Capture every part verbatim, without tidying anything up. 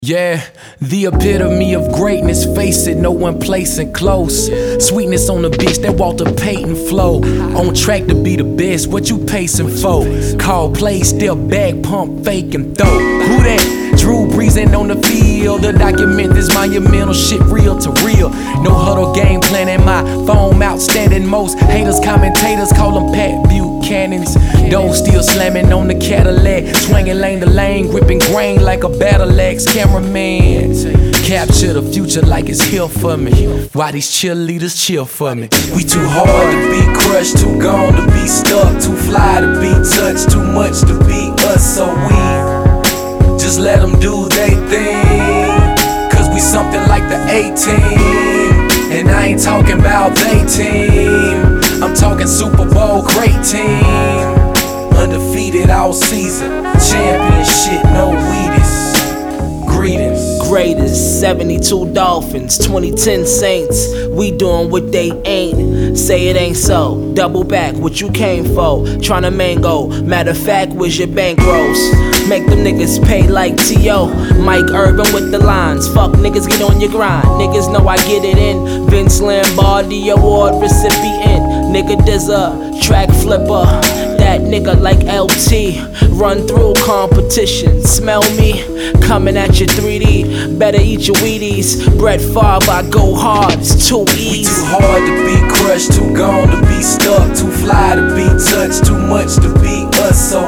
Yeah, the epitome of greatness, face it, no one placing close. Sweetness on the beach, that Walter Payton flow. On track to be the best, what you pacing for? Call plays, still back, pump, fake and throw. Who that? Drew breezing on the field. To document this monumental shit real to real. No huddle game plan in my phone, outstanding. Most haters, commentators call them Pat Buchanan's. Those still slamming on the Cadillac, swinging lane to lane, gripping grain like a battle axe. Cameraman, capture the future like it's here for me. Why these cheerleaders cheer for me? We too hard to be crushed, too gone to be stuck, too fly to be touched, too much to be us. So we just let them do they thing, cause we something like the A-team. And I ain't talking about they team, I'm talking Super Bowl great team. Undefeated all season, championship, no Wheaties. Greetings. Greatest, seventy-two Dolphins, twenty ten Saints. We doing what they ain't. Say it ain't so. Double back, what you came for. Tryna mango. Matter of fact, where's your bankrolls? Make them niggas pay like T O Mike Urban with the lines. Fuck niggas, get on your grind. Niggas know I get it in. Vince Lombardi award recipient. Nigga, there's a track flipper. That nigga like L T. Run through competition. Smell me coming at you three D. Better eat your Wheaties. Brett Favre, I go hard. It's too easy. We too hard to be crushed, too gone to be stuck, too fly to be touched, too much to be us. So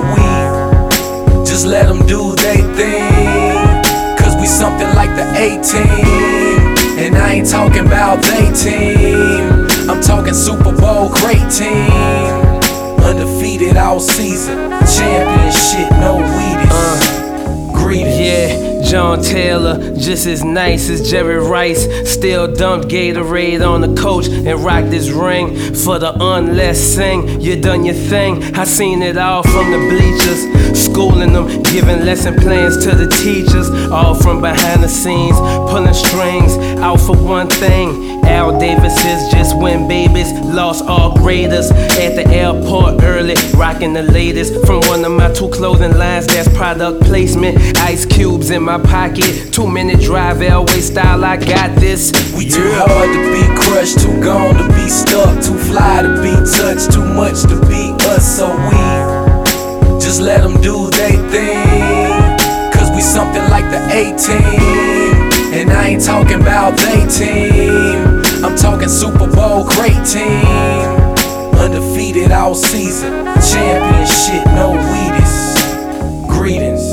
we just let them do they thing, cause we something like the A-team. And I ain't talking about they team, I'm talking Super Bowl great team. Undefeated all season, championship, no Wheaties. Uh, Greetings. Yeah, John Taylor, just as nice as Jerry Rice. Still dumped Gatorade on the coach and rocked this ring. For the unless sing, you done your thing. I seen it all from the bleachers, schooling them, giving lesson plans to the teachers. All from behind the scenes, pulling strings out for one thing. Al Davis's just win babies, lost all graders. At the airport early, rocking the latest. From one of my two clothing lines, that's product placement. Ice cubes in my pocket, two minute drive, Elway style, I got this. We too hard to be crushed, too gone to be stuck, too fly to be touched, too much to be us. So we just let them do they thing, cause we something like the A-team. And I ain't talking about they team, I'm talking Super Bowl great team. Undefeated all season, championship, no Wheaties. Greetings.